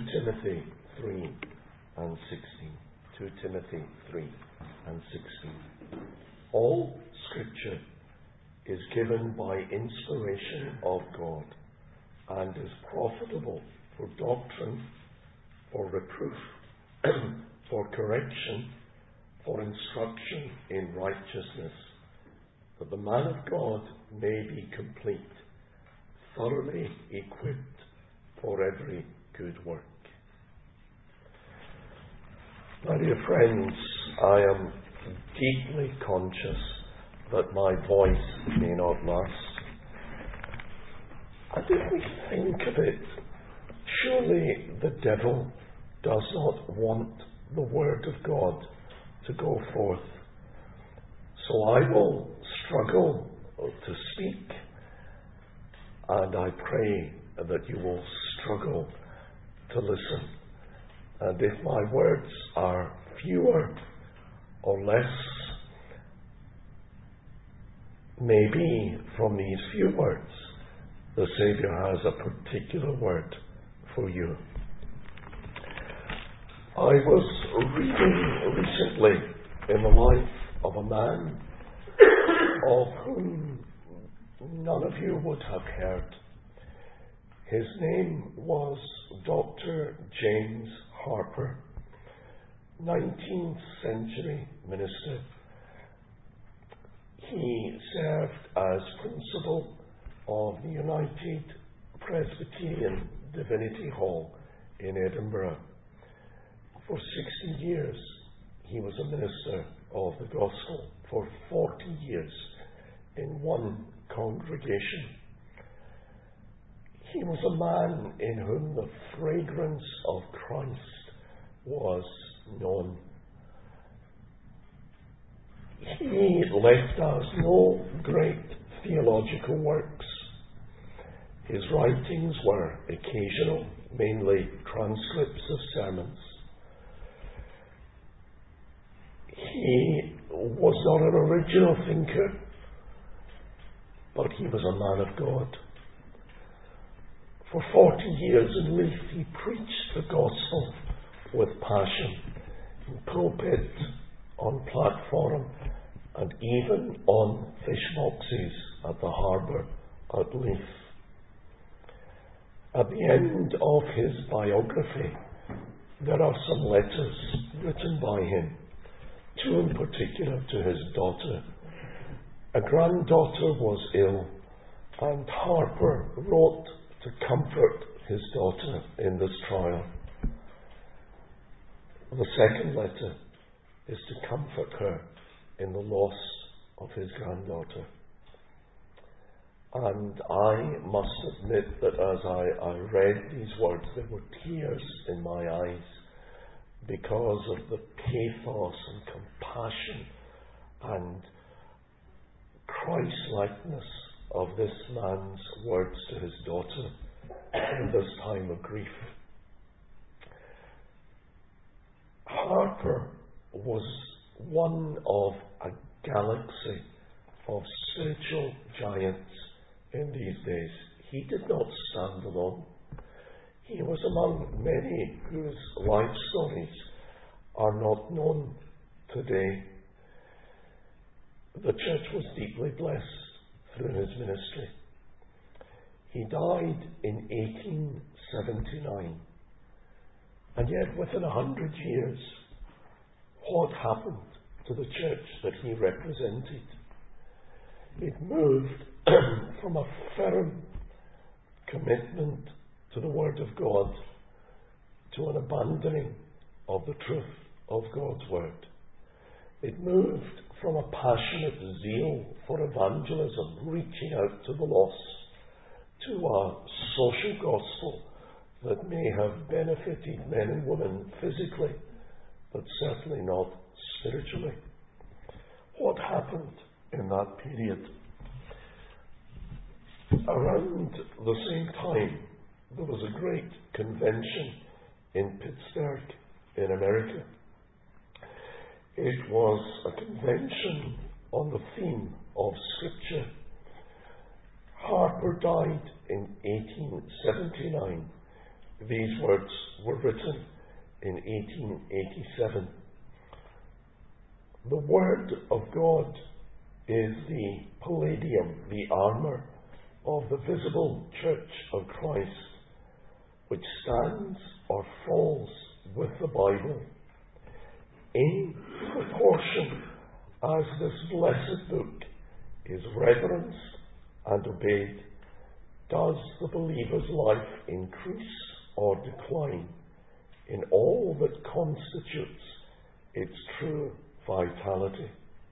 Timothy 3 and 16. 2 Timothy 3 and 16. All Scripture is given by inspiration of God and is profitable for doctrine, for reproof, for correction, for instruction in righteousness, that the man of God may be complete, thoroughly equipped for every good work. My dear friends, I am deeply conscious that my voice may not last. And if we think of it, surely the devil does not want the word of God to go forth. So I will struggle to speak, and I pray that you will struggle to listen. And if my words are fewer or less, maybe from these few words, the Saviour has a particular word for you. I was reading recently in the life of a man of whom none of you would have heard. His name was Dr. James Harper, 19th century minister. He served as principal of the United Presbyterian Divinity Hall in Edinburgh. For 60 years, he was a minister of the gospel. For 40 years in one congregation. He was a man in whom the fragrance of Christ was known. He left us no great theological works. His writings were occasional, mainly transcripts of sermons. He was not an original thinker, but he was a man of God. For 40 years in Leith, he preached the gospel with passion, in pulpit, on platform, and even on fish boxes at the harbour at Leith. At the end of his biography, there are some letters written by him, two in particular to his daughter. A granddaughter was ill, and Harper wrote to comfort his daughter in this trial. The second letter is to comfort her in the loss of his granddaughter. And I must admit that as I read these words, there were tears in my eyes because of the pathos and compassion and Christ-likeness of this man's words to his daughter in this time of grief. Harper was one of a galaxy of spiritual giants in these days. He did not stand alone. He was among many whose life stories are not known today. The church was deeply blessed through his ministry. He died in 1879, and yet within 100 years, what happened to the church that he represented? It moved from a firm commitment to the Word of God to an abandoning of the truth of God's Word. It moved from a passionate zeal for evangelism, reaching out to the lost, to a social gospel that may have benefited men and women physically, but certainly not spiritually. What happened in that period? Around the same time, there was a great convention in Pittsburgh, in America. It was a convention on the theme of Scripture. Harper died in 1879, These words were written in 1887. The Word of God is the palladium, the armour of the visible Church of Christ, which stands or falls with the Bible. In proportion as this blessed book is reverenced and obeyed, does the believer's life increase or decline in all that constitutes its true vitality.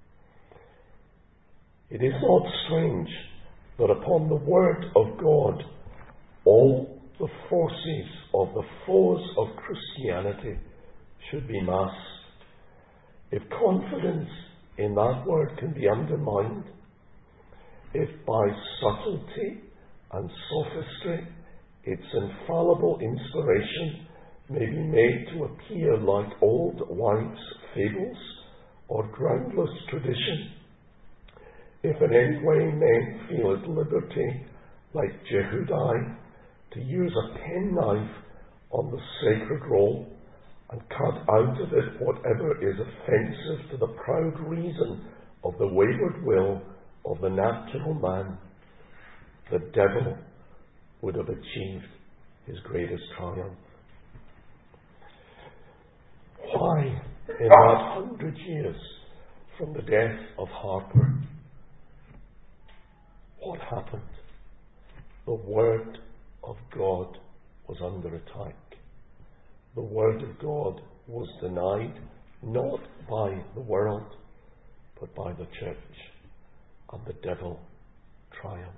It is not strange that upon the Word of God all the forces of the foes of Christianity should be masked. If confidence in that Word can be undermined, if by subtlety and sophistry its infallible inspiration may be made to appear like old wives' fables or groundless tradition, if in any way men feel at liberty, like Jehudi, to use a penknife on the sacred roll and cut out of it whatever is offensive to the proud reason of the wayward will of the natural man, the devil would have achieved his greatest triumph. Why, in that 100 years from the death of Harper, what happened? The Word of God was under attack. The Word of God was denied, not by the world, but by the church, and the devil triumphed.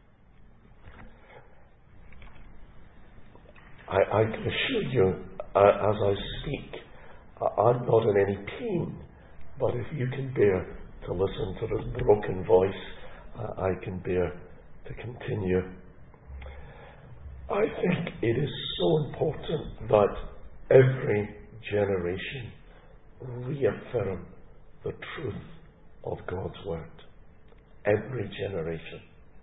I can assure you, as I speak, I'm not in any pain, but if you can bear to listen to this broken voice, I can bear to continue. I think it is so important that every generation reaffirm the truth of God's Word. Every generation.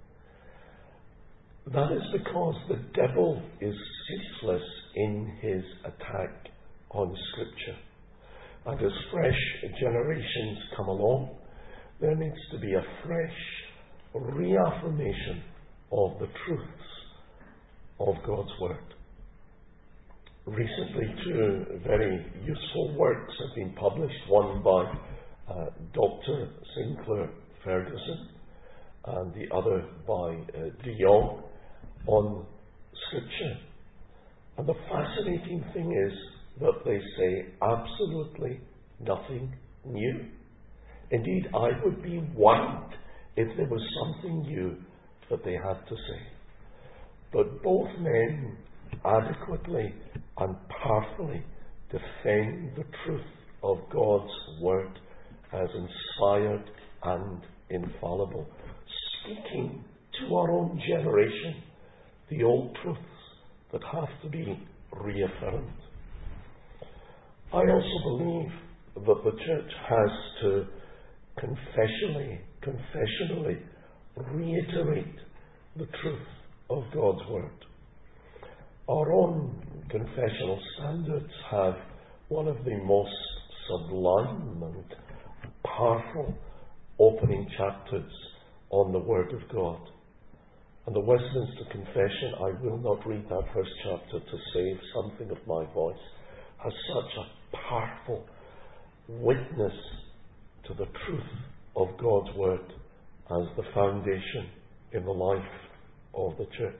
That is because the devil is ceaseless in his attack on Scripture. And as fresh generations come along, there needs to be a fresh reaffirmation of the truths of God's Word. Recently, two very useful works have been published, one by Dr. Sinclair Ferguson and the other by De Jong on Scripture. And the fascinating thing is that they say absolutely nothing new. Indeed, I would be worried if there was something new that they had to say. But both men adequately and powerfully defend the truth of God's Word as inspired and infallible, speaking to our own generation the old truths that have to be reaffirmed. I also believe that the church has to confessionally reiterate the truth of God's Word. Our own confessional standards have one of the most sublime and powerful opening chapters on the Word of God. And the Westminster Confession, I will not read that first chapter to save something of my voice, has such a powerful witness to the truth of God's Word as the foundation in the life of the church.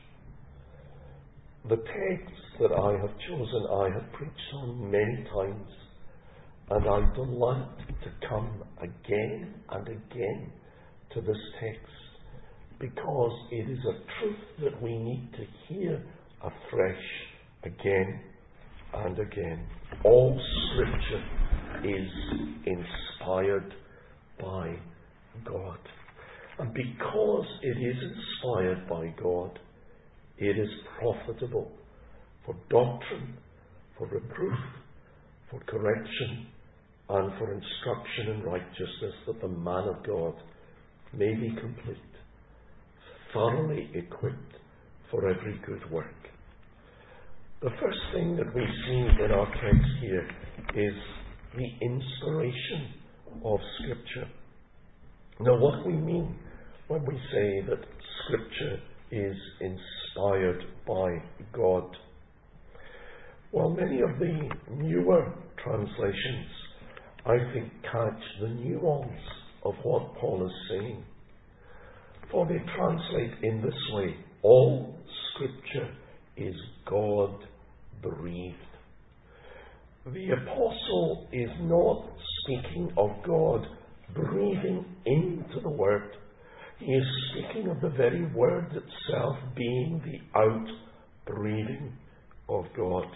The text that I have chosen, I have preached on many times, and I delight to come again and again to this text, because it is a truth that we need to hear afresh again and again. All Scripture is inspired by God. And because it is inspired by God, it is profitable for doctrine, for reproof, for correction, and for instruction in righteousness, that the man of God may be complete, thoroughly equipped for every good work. The first thing that we see in our text here is the inspiration of Scripture. Now, what do we mean when we say that Scripture is inspired by God? Well, many of the newer translations, I think, catch the nuance of what Paul is saying. For they translate in this way: all Scripture is God-breathed. The apostle is not speaking of God breathing into the Word. He is speaking of the very Word itself being the out-breathing of God.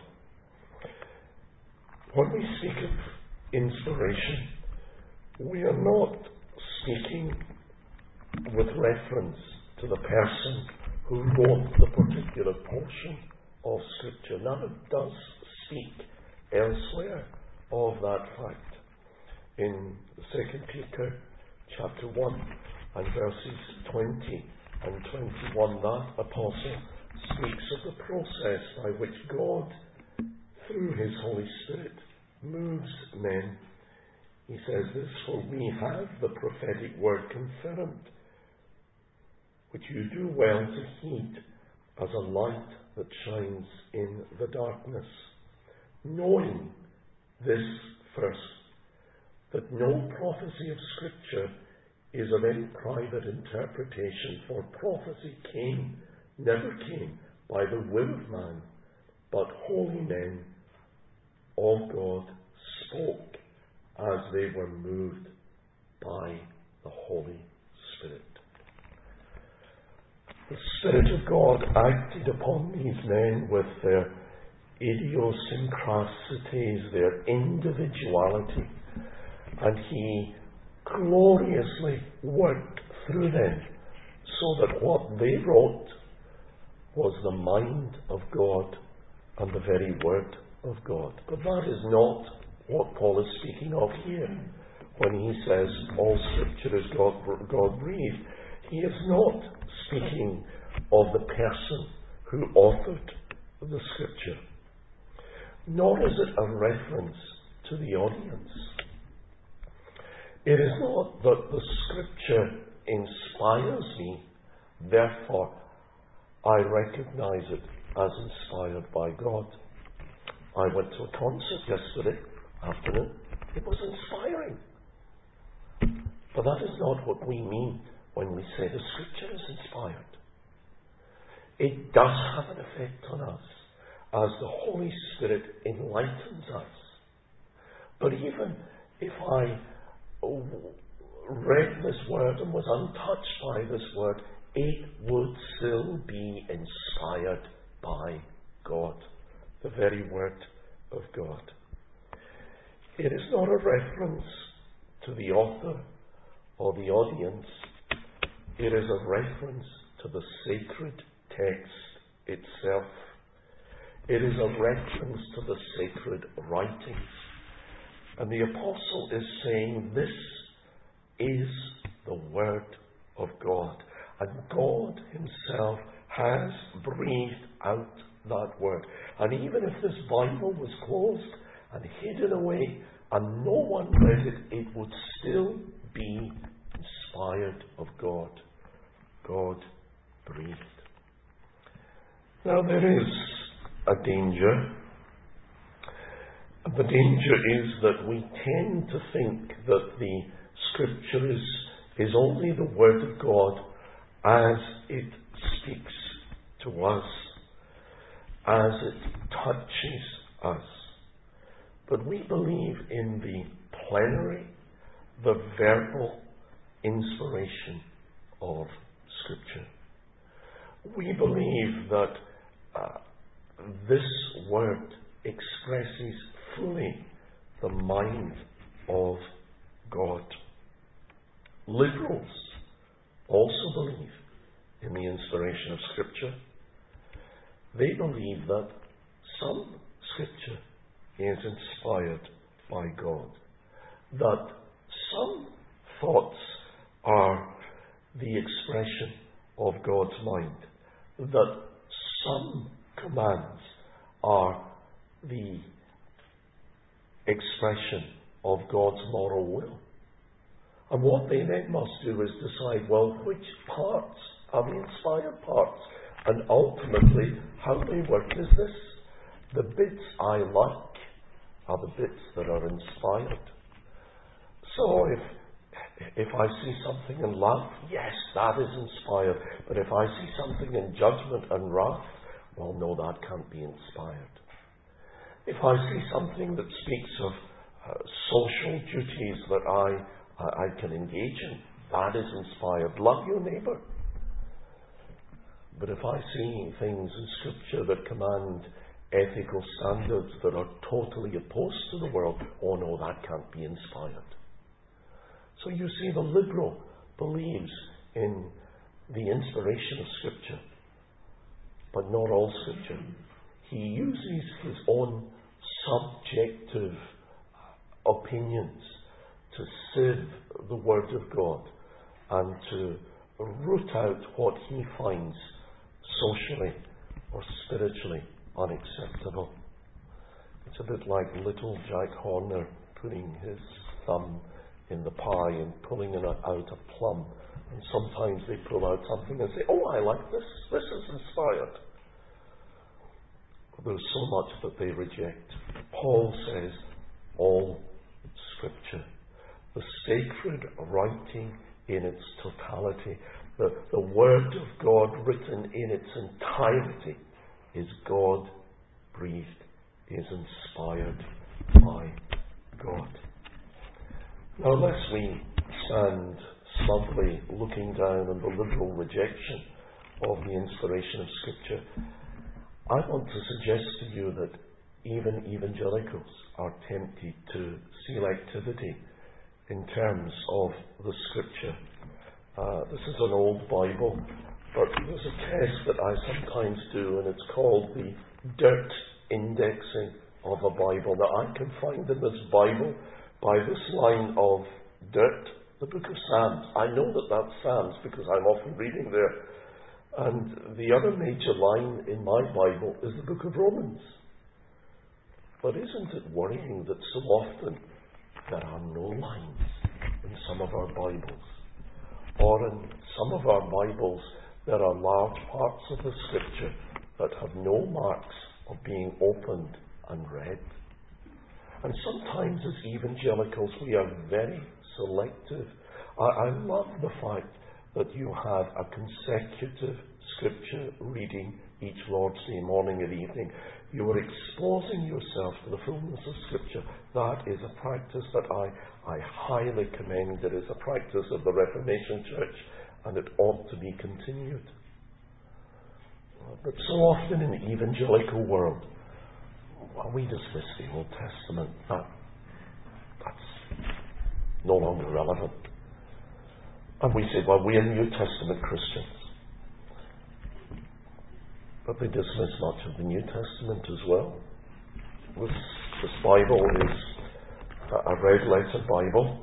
When we speak of inspiration, we are not speaking with reference to the person who wrote the particular portion of Scripture. Now, it does speak elsewhere of that fact. In 2 Peter chapter 1 and verses 20 and 21, that apostle speaks of the process by which God, through His Holy Spirit, moves men. He says this: "For we have the prophetic word confirmed, which you do well to heed as a light that shines in the darkness, knowing this first, that no prophecy of Scripture is of any private interpretation, for prophecy never came by the will of man, but holy men of God spoke as they were moved by the Holy Spirit." The Spirit of God acted upon these men with their idiosyncrasies, their individuality, and He gloriously worked through them so that what they wrote was the mind of God and the very Word of God. But that is not what Paul is speaking of here when he says all Scripture is God-breathed. He is not speaking of the person who authored the Scripture, nor is it a reference to the audience. It is not that the Scripture inspires me, therefore I recognize it as inspired by God. I went to a concert yesterday afternoon. It was inspiring. But that is not what we mean when we say the Scripture is inspired. It does have an effect on us as the Holy Spirit enlightens us. But even if I read this Word and was untouched by this Word, it would still be inspired by God, the very Word of God. It is not a reference to the author or the audience. It is a reference to the sacred text itself. It is a reference to the sacred writings. And the apostle is saying this is the Word of God. And God Himself has breathed out that Word. And even if this Bible was closed and hidden away and no one read it, it would still be inspired of God. God breathed. Now there is a danger. The danger is that we tend to think that the Scripture is only the Word of God as it speaks to us, as it touches us. But we believe in the plenary, the verbal inspiration of Scripture. We believe that this Word expresses fully the mind of God. Liberals also believe in the inspiration of Scripture. They believe that some Scripture is inspired by God, that some thoughts are the expression of God's mind, that some commands are the expression of God's moral will. And what they then must do is decide, well, which parts are the inspired parts? And ultimately, how they work is this. The bits I like are the bits that are inspired. So if I see something in love, yes, that is inspired. But if I see something in judgment and wrath, well, no, that can't be inspired. If I see something that speaks of social duties that I can engage in, that is inspired. Love your neighbour. But if I see things in Scripture that command ethical standards that are totally opposed to the world, oh no, that can't be inspired. So you see, the liberal believes in the inspiration of Scripture, but not all Scripture. He uses his own subjective opinions to sieve the Word of God and to root out what he finds socially or spiritually unacceptable. It's a bit like little Jack Horner putting his thumb in the pie and pulling out a plum. And sometimes they pull out something and say, oh, I like this. This is inspired. But there's so much that they reject. Paul says, all Scripture, the sacred writing in its totality, the Word of God written in its entirety, is God-breathed, is inspired by God. Now, lest we stand smugly looking down on the liberal rejection of the inspiration of Scripture, I want to suggest to you that even evangelicals are tempted to selectivity in terms of the Scripture. This is an old Bible, but there's a test that I sometimes do, and it's called the dirt indexing of a Bible. Now, I can find in this Bible, by this line of dirt, the book of Psalms. I know that that's Psalms because I'm often reading there. And the other major line in my Bible is the book of Romans. But isn't it worrying that so often there are no lines in some of our Bibles? Or in some of our Bibles, there are large parts of the Scripture that have no marks of being opened and read. And sometimes as evangelicals, we are very selective. I love the fact that you have a consecutive Scripture reading each Lord's Day, morning and evening. You are exposing yourself to the fullness of Scripture. That is a practice that I highly commend. It is a practice of the Reformation Church, and it ought to be continued. But so often in the evangelical world, well, we dismiss the Old Testament. That's no longer relevant. And we say, well, we are New Testament Christians. But they dismiss much of the New Testament as well. This Bible is a red letter Bible.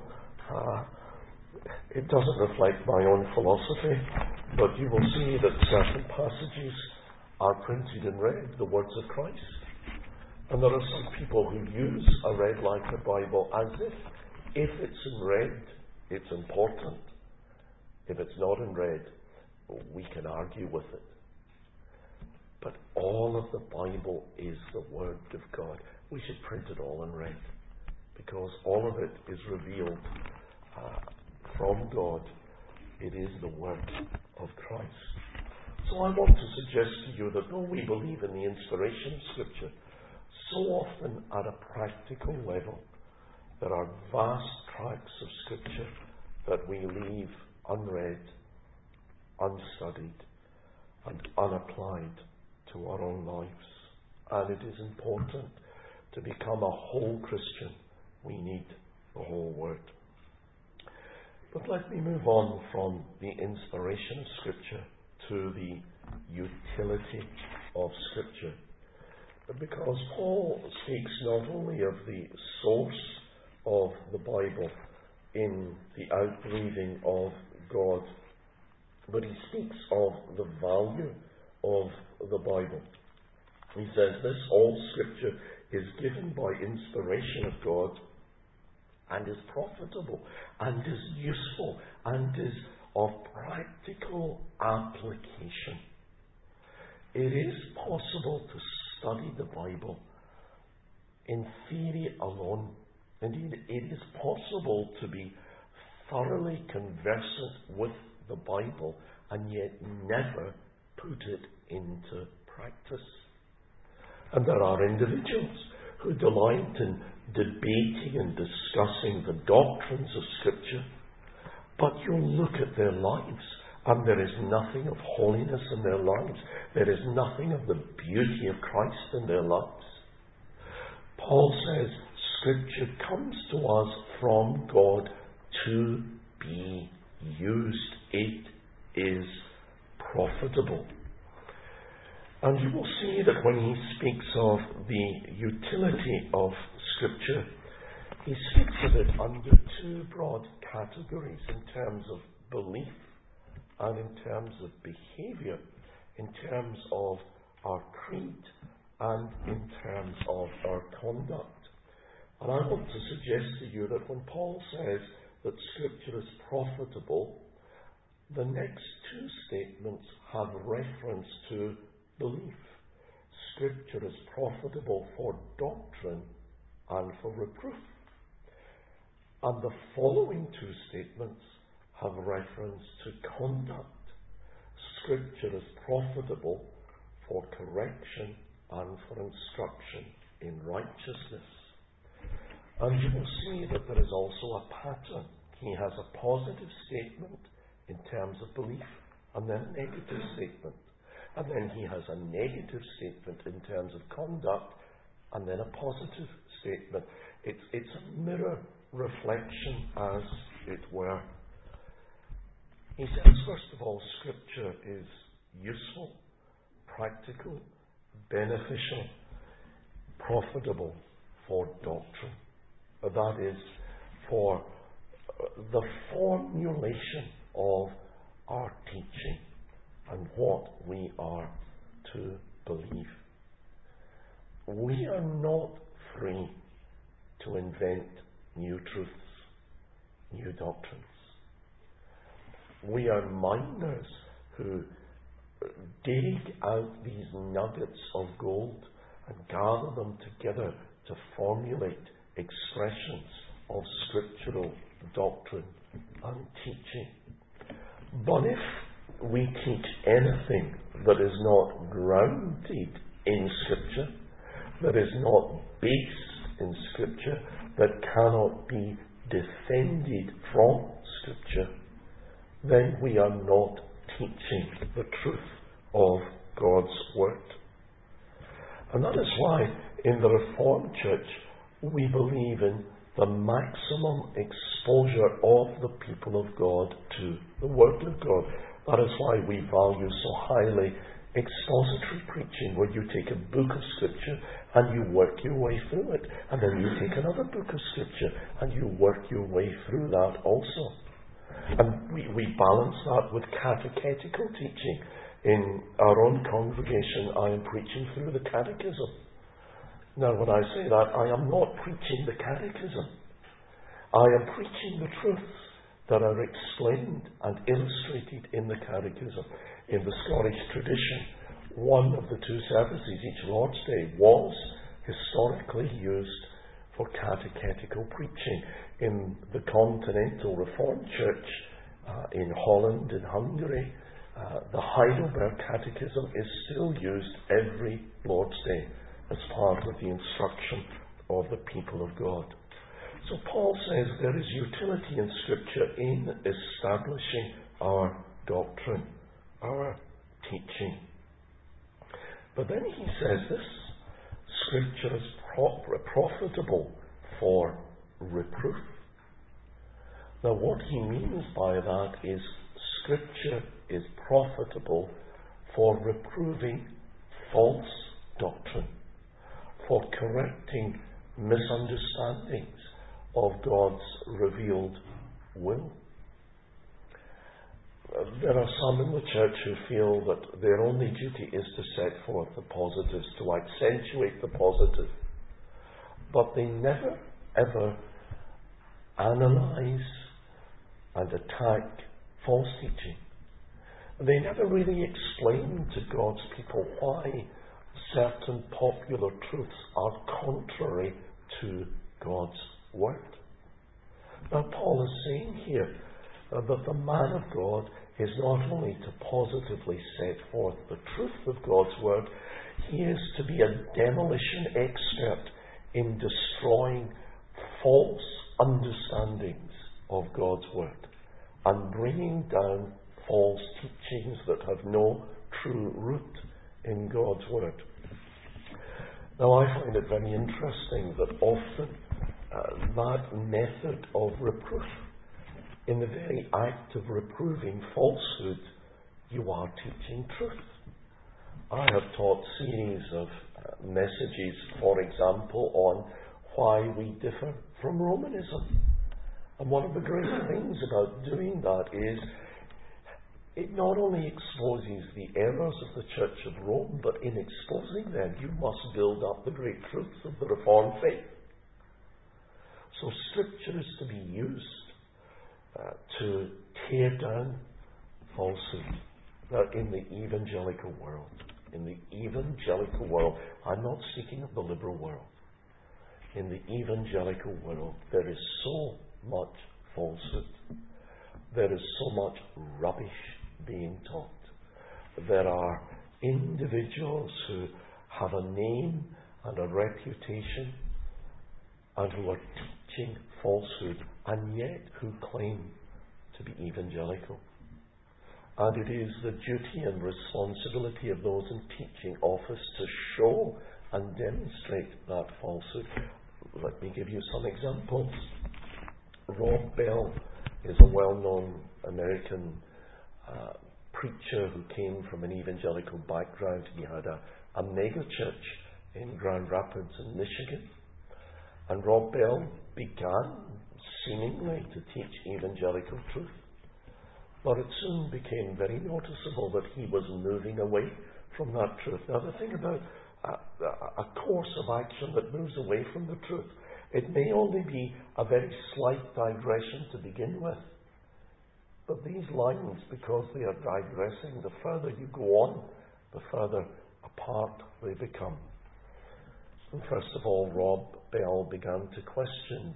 It doesn't reflect my own philosophy, but you will see that certain passages are printed in red, the words of Christ. And there are some people who use a red letter Bible as if it's in red, it's important. If it's not in red, we can argue with it. But all of the Bible is the Word of God. We should print it all in red, because all of it is revealed from God. It is the Word of Christ. So I want to suggest to you that though we believe in the inspiration of Scripture, so often at a practical level, there are vast tracts of Scripture that we leave unread, unstudied, and unapplied to our own lives. And it is important to become a whole Christian. We need the whole Word. But let me move on from the inspiration of Scripture to the utility of Scripture. Because Paul speaks not only of the source of the Bible in the outbreathing of God, but he speaks of the value of the Bible. He says this: all Scripture is given by inspiration of God and is profitable and is useful and is of practical application. It is possible to study the Bible in theory alone. Indeed, it is possible to be thoroughly conversant with the Bible and yet never put it into practice. And there are individuals who delight in debating and discussing the doctrines of Scripture, but you look at their lives and there is nothing of holiness in their lives. There is nothing of the beauty of Christ in their lives. Paul says Scripture comes to us from God to be used. It is profitable. And you will see that when he speaks of the utility of Scripture, he speaks of it under two broad categories in terms of belief and in terms of behaviour, in terms of our creed and in terms of our conduct. And I want to suggest to you that when Paul says that Scripture is profitable, the next two statements have reference to belief. Scripture is profitable for doctrine and for reproof. And the following two statements have reference to conduct. Scripture is profitable for correction and for instruction in righteousness. And you will see that there is also a pattern. He has a positive statement in terms of belief, and then a negative statement. And then he has a negative statement in terms of conduct, and then a positive statement. It's a mirror reflection, as it were. He says, first of all, Scripture is useful, practical, beneficial, profitable for doctrine. That is, for the formulation of our teaching and what we are to believe. We are not free to invent new truths, new doctrines. We are miners who dig out these nuggets of gold and gather them together to formulate expressions of scriptural doctrine and teaching. But if we teach anything that is not grounded in Scripture, that is not based in Scripture, that cannot be defended from Scripture, then we are not teaching the truth of God's Word. And that is why in the Reformed Church we believe in the maximum exposure of the people of God to the Word of God. That is why we value so highly expository preaching, where you take a book of Scripture and you work your way through it, and then you take another book of Scripture and you work your way through that also. And we balance that with catechetical teaching. In our own congregation, I am preaching through the Catechism. Now, when I say that, I am not preaching the Catechism. I am preaching the truths that are explained and illustrated in the Catechism. In the Scottish tradition, one of the two services, each Lord's Day, was historically used for catechetical preaching. In the Continental Reformed Church in Holland and Hungary, the Heidelberg Catechism is still used every Lord's Day as part of the instruction of the people of God. So Paul says there is utility in Scripture in establishing our doctrine, our teaching. But then he says this: Scripture is profitable for reproof. Now, what he means by that is Scripture is profitable for reproving false doctrine, for correcting misunderstandings of God's revealed will. There are some in the church who feel that their only duty is to set forth the positives, to accentuate the positive. But they never, ever analyse and attack false teaching. They never really explain to God's people why certain popular truths are contrary to God's Word. Now, Paul is saying here that the man of God is not only to positively set forth the truth of God's Word, he is to be a demolition expert in destroying false understandings of God's Word and bringing down false teachings that have no true root in God's Word. Now, I find it very interesting that often that method of reproof, in the very act of reproving falsehood, you are teaching truth. I have taught series of messages, for example, on why we differ from Romanism. And one of the great things about doing that is it not only exposes the errors of the Church of Rome, but in exposing them, you must build up the great truths of the Reformed faith. So Scripture is to be used to tear down falsehood. Now, in the evangelical world, I'm not speaking of the liberal world. In the evangelical world, there is so much falsehood. There is so much rubbish being taught. There are individuals who have a name and a reputation and who are teaching falsehood and yet who claim to be evangelical. And it is the duty and responsibility of those in teaching office to show and demonstrate that falsehood. Let me give you some examples. Rob Bell is a well-known American preacher who came from an evangelical background. He had a mega church in Grand Rapids in Michigan. And Rob Bell began seemingly to teach evangelical truth. But it soon became very noticeable that he was moving away from that truth. Now, the thing about a course of action that moves away from the truth, it may only be a very slight digression to begin with. But these lines, because they are digressing, the further you go on, the further apart they become. And first of all, Rob Bell began to question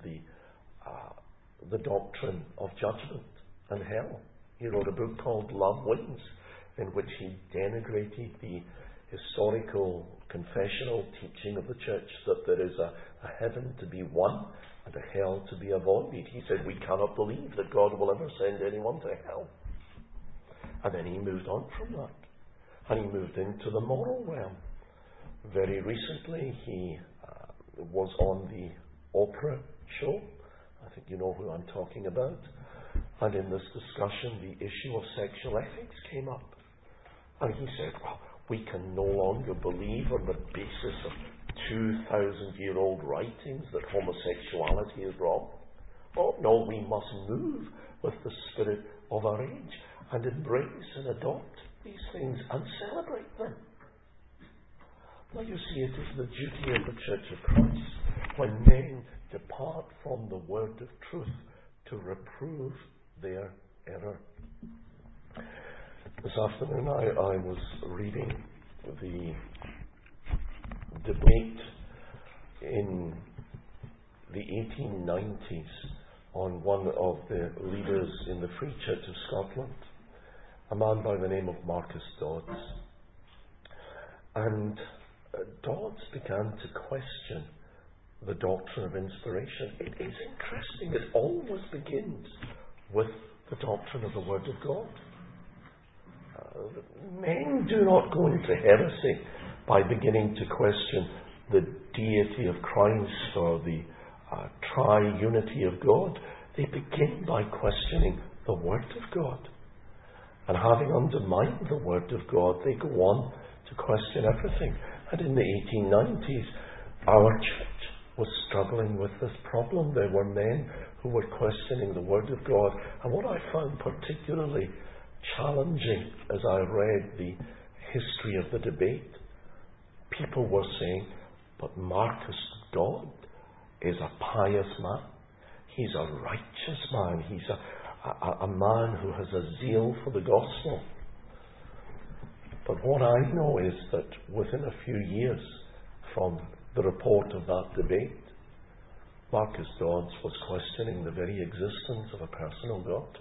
the doctrine of judgment and hell. He wrote a book called Love Wins, in which he denigrated the historical confessional teaching of the church that there is a heaven to be won and a hell to be avoided. He said, we cannot believe that God will ever send anyone to hell. And then he moved on from that. And he moved into the moral realm. Very recently, he was on the Oprah show. I think you know who I'm talking about. And in this discussion, the issue of sexual ethics came up. And he said, well, we can no longer believe on the basis of 2,000-year-old writings that homosexuality is wrong. Oh, no, we must move with the spirit of our age and embrace and adopt these things and celebrate them. Now, you see, it is the duty of the Church of Christ, when men depart from the word of truth, to reprove their error. This afternoon I was reading the debate in the 1890s on one of the leaders in the Free Church of Scotland, a man by the name of Marcus Dodds. And Dodds began to question the doctrine of inspiration. It is interesting. It always begins with the doctrine of the Word of God. Men do not go into heresy by beginning to question the deity of Christ or the triunity of God. They begin by questioning the Word of God. And having undermined the Word of God, they go on to question everything. And in the 1890s, our church was struggling with this problem. There were men who were questioning the Word of God. And what I found particularly challenging as I read the history of the debate. People were saying, but Marcus Dodd is a pious man. He's a righteous man. He's a man who has a zeal for the gospel. But what I know is that within a few years from the report of that debate, Marcus Dodds was questioning the very existence of a personal God.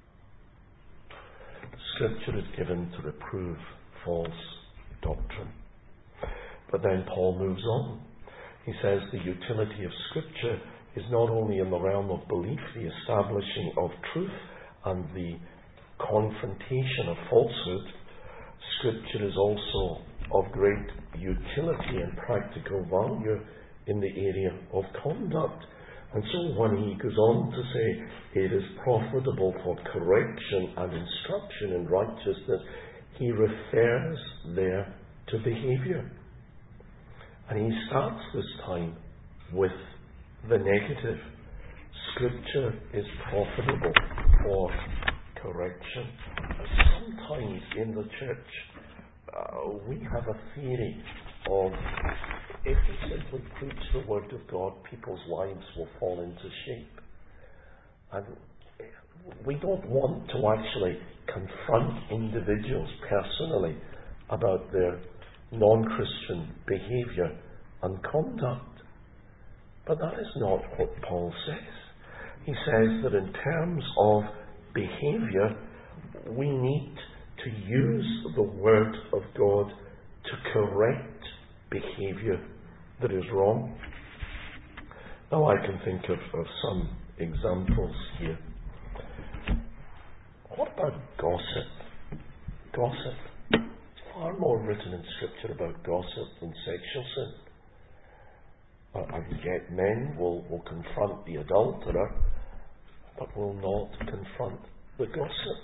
Scripture is given to reprove false doctrine. But then Paul moves on. He says the utility of Scripture is not only in the realm of belief, the establishing of truth and the confrontation of falsehood. Scripture is also of great utility and practical value in the area of conduct. And so when he goes on to say it is profitable for correction and instruction in righteousness, he refers there to behaviour. And he starts this time with the negative. Scripture is profitable for correction. Sometimes in the church we have a theory of if we simply preach the Word of God, people's lives will fall into shape. And we don't want to actually confront individuals personally about their non-Christian behaviour and conduct. But that is not what Paul says. He says that in terms of behaviour, we need to use the Word of God to correct behaviour that is wrong. Now I can think of some examples here. What about gossip? Gossip. Far more written in Scripture about gossip than sexual sin. And yet men will confront the adulterer, but will not confront the gossip.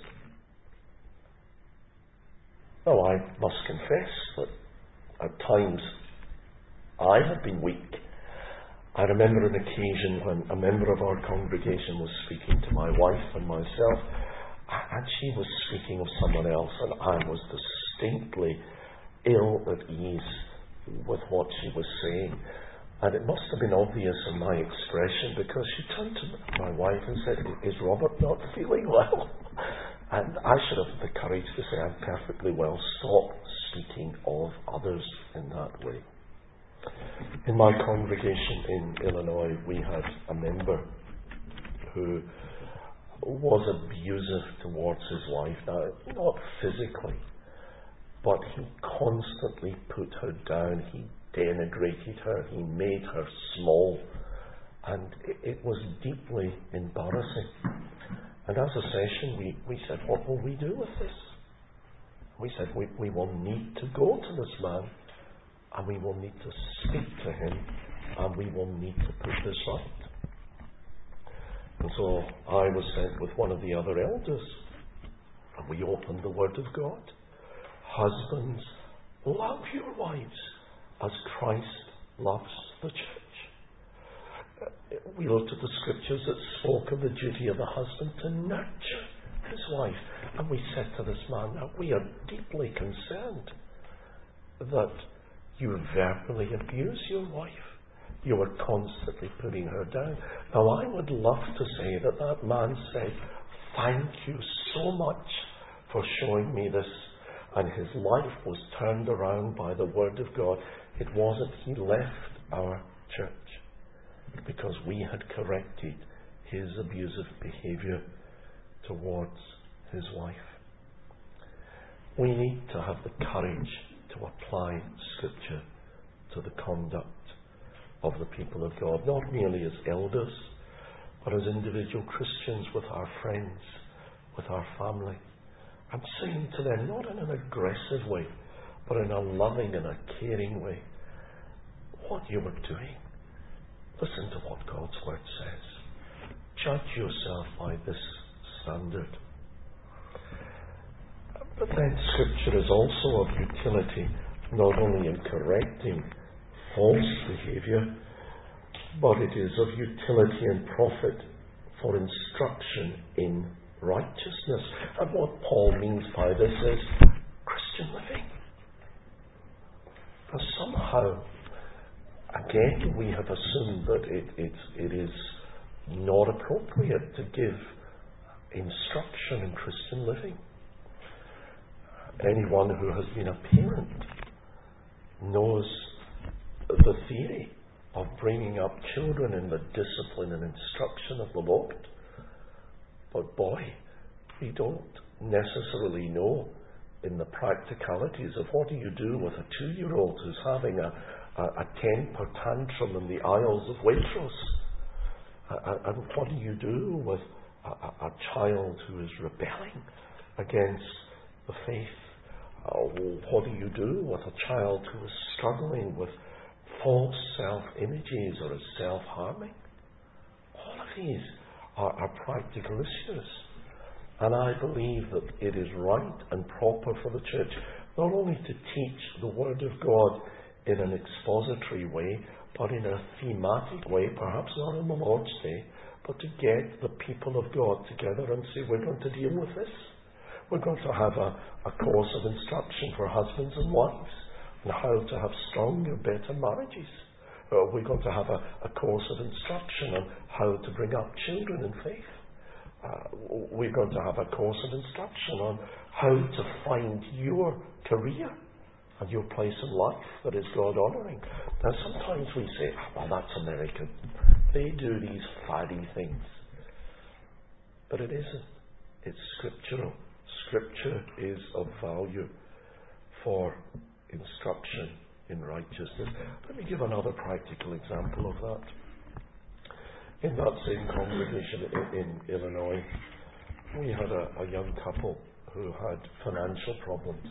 Now I must confess that at times I have been weak. I remember an occasion when a member of our congregation was speaking to my wife and myself, and she was speaking of someone else, and I was distinctly ill at ease with what she was saying. And it must have been obvious in my expression, because she turned to my wife and said, "Is Robert not feeling well?" And I should have the courage to say, "I'm perfectly well. Stop speaking of others in that way." In my congregation in Illinois, we had a member who was abusive towards his wife. Now, not physically, but he constantly put her down. He denigrated her. He made her small. And it was deeply embarrassing. And as a session, we said, what will we do with this? We said, we will need to go to this man, and we will need to speak to him, and we will need to put this right. And so I was sent with one of the other elders, and we opened the Word of God. Husbands, love your wives as Christ loves the church. We looked at the Scriptures that spoke of the duty of the husband to nurture his wife. And we said to this man, now we are deeply concerned that you verbally abuse your wife. You are constantly putting her down. Now I would love to say that man said, "Thank you so much for showing me this." And his life was turned around by the Word of God. It wasn't he left our church because we had corrected his abusive behaviour towards his wife. We need to have the courage to apply Scripture to the conduct of the people of God, not merely as elders, but as individual Christians with our friends, with our family. I'm saying to them, not in an aggressive way, but in a loving and a caring way, what you are doing. Listen to what God's Word says. Judge yourself by this standard. But then Scripture is also of utility, not only in correcting false behaviour, but it is of utility and profit for instruction in righteousness. And what Paul means by this is Christian living. And somehow, again, we have assumed that it is not appropriate to give instruction in Christian living. Anyone who has been a parent knows the theory of bringing up children in the discipline and instruction of the Lord. But boy, we don't necessarily know in the practicalities of what do you do with a 2-year-old who's having a temper tantrum in the aisles of Waitrose. And what do you do with a child who is rebelling against the faith? What do you do with a child who is struggling with false self-images or is self-harming? All of these are practical issues. And I believe that it is right and proper for the church not only to teach the Word of God in an expository way, but in a thematic way, perhaps not on the Lord's Day, but to get the people of God together and say, we're going to deal with this. We're going to have a course of instruction for husbands and wives on how to have stronger, better marriages. We're going to have a course of instruction on how to bring up children in faith. We're going to have a course of instruction on how to find your career and your place in life that is God-honouring. Now, sometimes we say, well, that's American. They do these faddy things. But it isn't. It's scriptural. Scripture is of value for instruction in righteousness. Let me give another practical example of that. In that same congregation in Illinois, we had a young couple who had financial problems.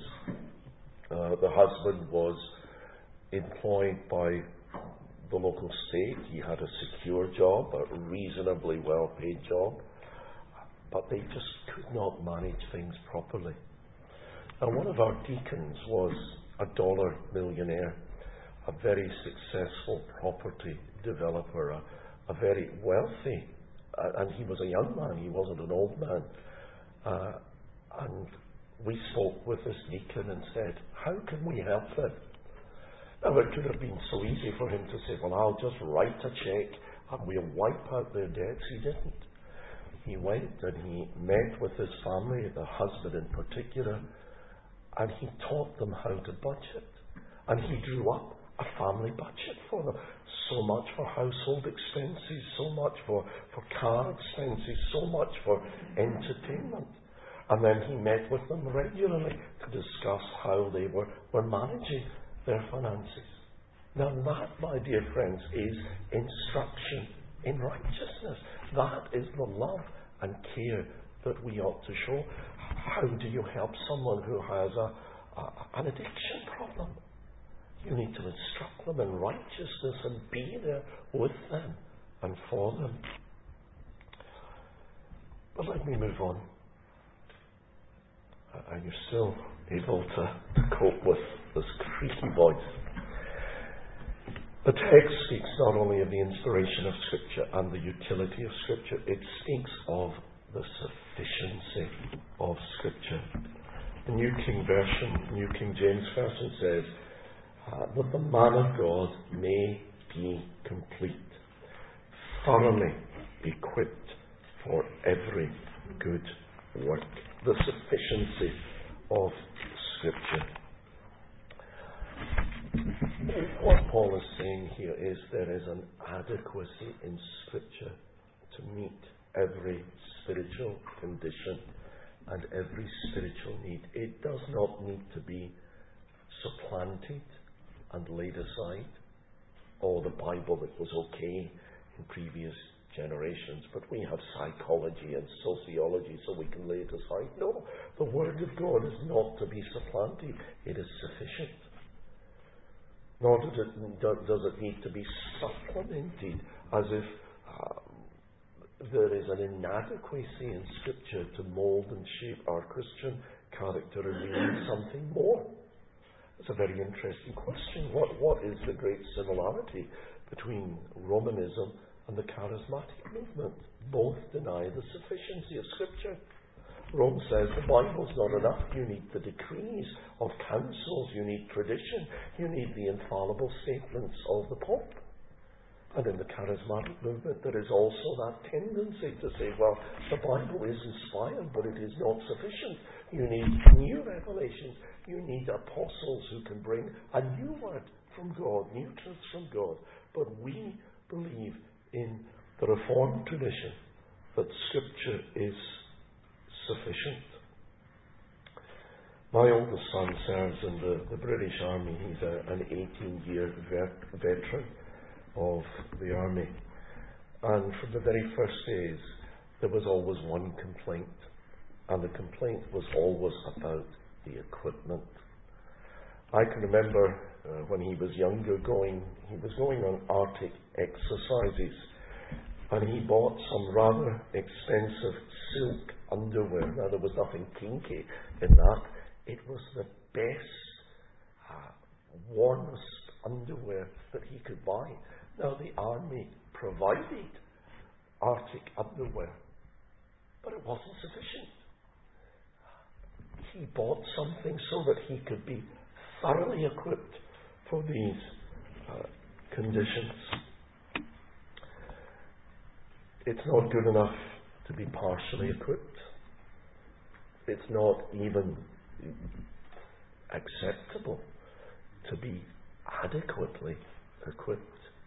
The husband was employed by the local state. He had a secure job, a reasonably well-paid job, but they just could not manage things properly. Now, one of our deacons was a dollar millionaire, a very successful property developer, a very wealthy, and he was a young man, he wasn't an old man. And we spoke with this deacon and said, how can we help them? Now, it could have been so easy for him to say, well, I'll just write a check and we'll wipe out their debts. He didn't. He went and he met with his family, the husband in particular, and he taught them how to budget. And he drew up a family budget for them. So much for household expenses, so much for car expenses, so much for entertainment. And then he met with them regularly to discuss how they were managing their finances. Now that, my dear friends, is instruction in righteousness. That is the love and care that we ought to show. How do you help someone who has an addiction problem? You need to instruct them in righteousness and be there with them and for them. But let me move on. Are you still able to cope with this creaky voice? The text speaks not only of the inspiration of Scripture and the utility of Scripture, it speaks of the sufficiency of Scripture. The New King James Version says, that the man of God may be complete, thoroughly equipped for every good work. The sufficiency of Scripture. What Paul is saying here is there is an adequacy in Scripture to meet every spiritual condition and every spiritual need. It does not need to be supplanted and laid aside. Oh, the Bible, it was okay in previous generations, but we have psychology and sociology, so we can lay it aside. No, the Word of God is not to be supplanted. It is sufficient. Nor does it need to be supplemented as if there is an inadequacy in Scripture to mould and shape our Christian character and we need something more. It's a very interesting question. What is the great similarity between Romanism and the charismatic movement? Both deny the sufficiency of Scripture. Rome says the Bible's not enough. You need the decrees of councils. You need tradition. You need the infallible statements of the Pope. And in the charismatic movement, there is also that tendency to say, well, the Bible is inspired, but it is not sufficient. You need new revelations. You need apostles who can bring a new word from God, new truths from God. But we believe in the Reformed tradition that Scripture is sufficient. My oldest son serves in the British Army. He's an 18-year veteran of the Army. And from the very first days, there was always one complaint. And the complaint was always about the equipment. I can remember when he was younger, he was going on Arctic exercises, and he bought some rather expensive silk underwear. Now, there was nothing kinky in that. It was the best, warmest underwear that he could buy. Now, the army provided Arctic underwear, but it wasn't sufficient. He bought something so that he could be thoroughly equipped for these conditions. It's not good enough to be partially equipped. It's not even acceptable to be adequately equipped.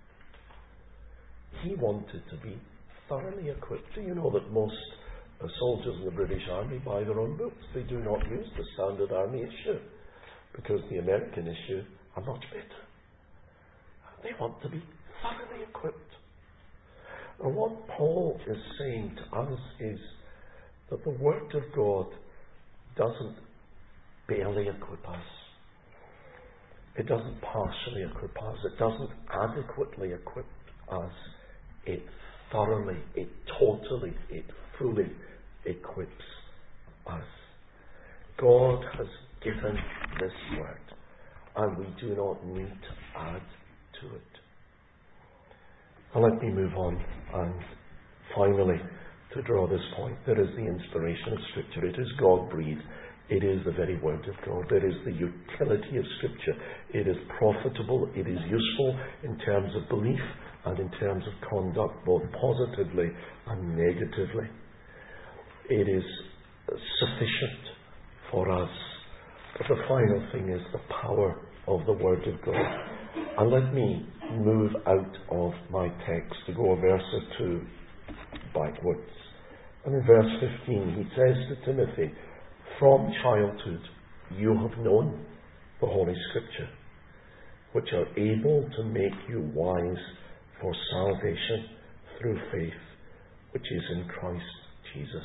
He wanted to be thoroughly equipped. Do you know that most soldiers in the British Army buy their own books? They do not use the standard army issue, because the American issue are much better. They want to be thoroughly equipped. And what Paul is saying to us is that the Word of God doesn't barely equip us. It doesn't partially equip us. It doesn't adequately equip us. It thoroughly, it totally, it fully equips us. God has given this Word, and we do not need to add to it. And let me move on, and finally, to draw this point, there is the inspiration of Scripture. It is God-breathed. It is the very Word of God. There is the utility of Scripture. It is profitable. It is useful in terms of belief and in terms of conduct, both positively and negatively. It is sufficient for us. But the final thing is the power of the Word of God. And let me move out of my text to go a verse or two backwards. And in verse 15 he says to Timothy, "From childhood you have known the Holy Scripture, which are able to make you wise for salvation through faith, which is in Christ Jesus."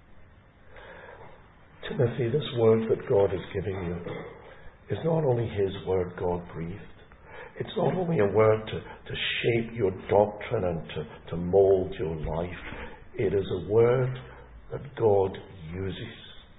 Timothy, this word that God is giving you is not only His word, God-breathed. It's not only a word to shape your doctrine and to mould your life. It is a word that God uses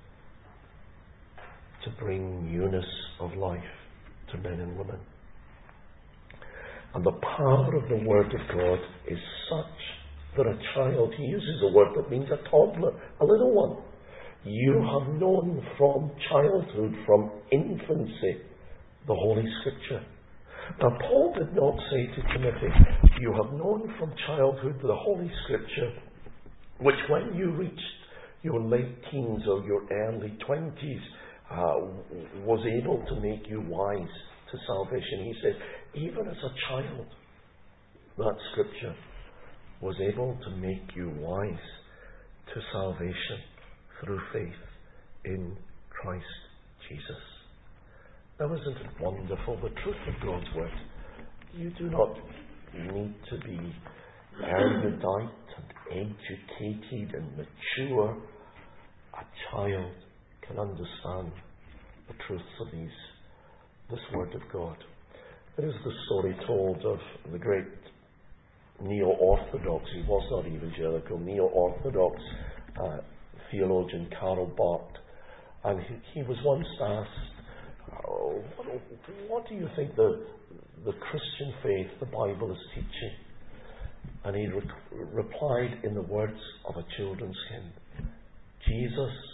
to bring newness of life to men and women. And the power of the Word of God is such that a child, he uses a word that means a toddler, a little one. You have known from childhood, from infancy, the Holy Scripture. Now, Paul did not say to Timothy, you have known from childhood the Holy Scripture, which when you reached your late teens or your early 20s was able to make you wise to salvation. He said, even as a child, that Scripture was able to make you wise to salvation through faith in Christ Jesus. Now, isn't it wonderful, the truth of God's Word? You do not need to be erudite and educated and mature. A child can understand the truths of this Word of God. There is the story told of the great neo-Orthodox, he was not evangelical, neo-Orthodox theologian Karl Barth. And he was once asked, what do you think the Christian faith, the Bible, is teaching? And he replied in the words of a children's hymn, Jesus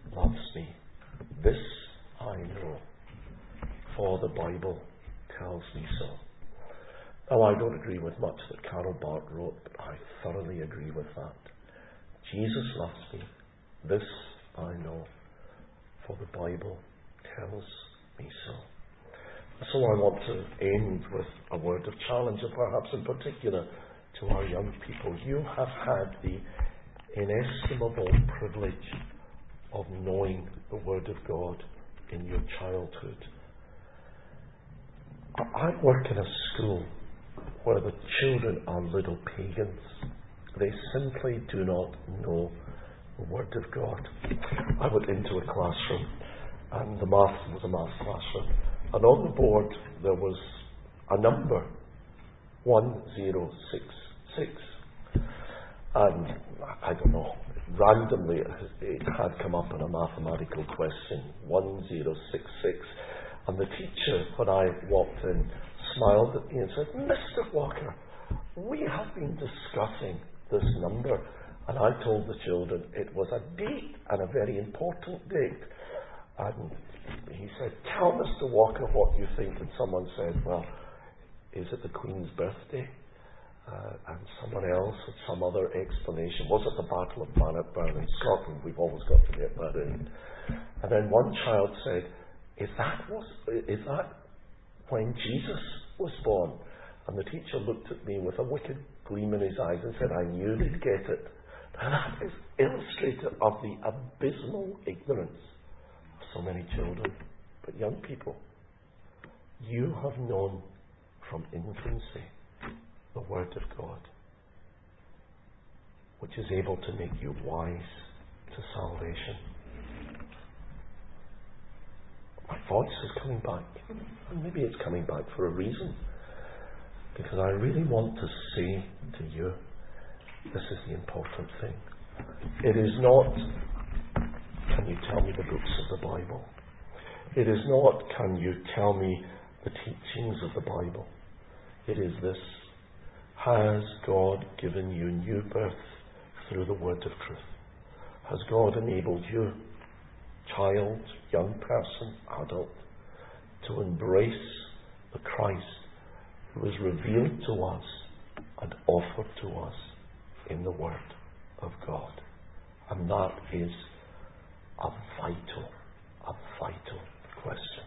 loves me. This I know, for the Bible tells me so. Now, I don't agree with much that Karl Barth wrote, but I thoroughly agree with that. Jesus loves me. This I know, for the Bible tells me so. So I want to end with a word of challenge, and perhaps in particular to our young people. You have had the inestimable privilege of knowing the Word of God in your childhood. I work in a school where the children are little pagans. They simply do not know the Word of God. I went into a classroom, and the maths was a maths classroom, and on the board there was a number, 1066. And I don't know, randomly it had come up in a mathematical question, 1066. And the teacher, when I walked in, smiled at me and said, "Mr. Walker, we have been discussing this number." And I told the children it was a date, and a very important date. And he said, "Tell Mr. Walker what you think." And someone said, "Well, is it the Queen's birthday?" And someone else had some other explanation. Was it the Battle of Bannockburn in Scotland? We've always got to get that in. And then one child said, Is that when Jesus was born?" And the teacher looked at me with a wicked gleam in his eyes and said, "I knew they'd get it." And that is illustrative of the abysmal ignorance of so many children. But young people, you have known from infancy the Word of God, which is able to make you wise to salvation. My voice is coming back, and maybe it's coming back for a reason, because I really want to say to you, this is the important thing. It is not, can you tell me the books of the Bible? It is not, can you tell me the teachings of the Bible? It is this: has God given you new birth through the word of truth? Has God enabled you, child, young person, adult, to embrace the Christ who is revealed to us and offered to us in the Word of God? And that is a vital question.